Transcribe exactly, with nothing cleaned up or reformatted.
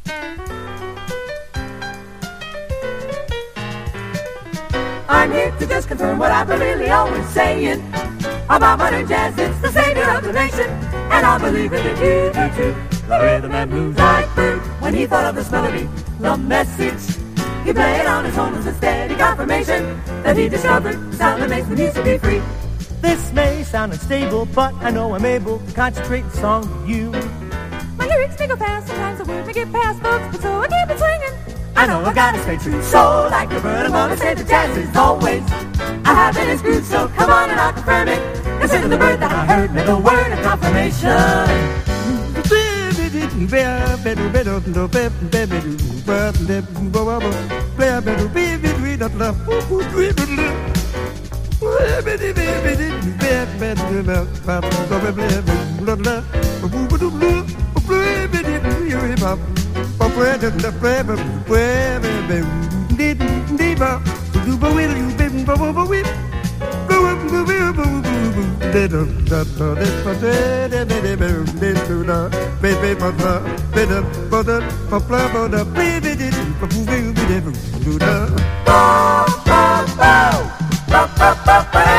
I'm here to just confirm what I've been really always saying about modern jazz. It's the savior of the nation, and I believe it if you do too. The rhythm and blues like fruit. When he thought of this melody, the message he played on his own was a steady confirmation that he discovered the sound that makes the music be free. This may sound unstable, but I know I'm able to concentrate the song with you. My lyrics may go fast, sometimes the words may get past, folks, but so I keep it swinging. I know I gotta stay true, so like a bird I'm gonna say that jazz is always a habit is good, so come on and I'll confirm it. Consider the bird that I heard with a word of confirmation. Ba, ba, ba, ba, ba, ba, ba.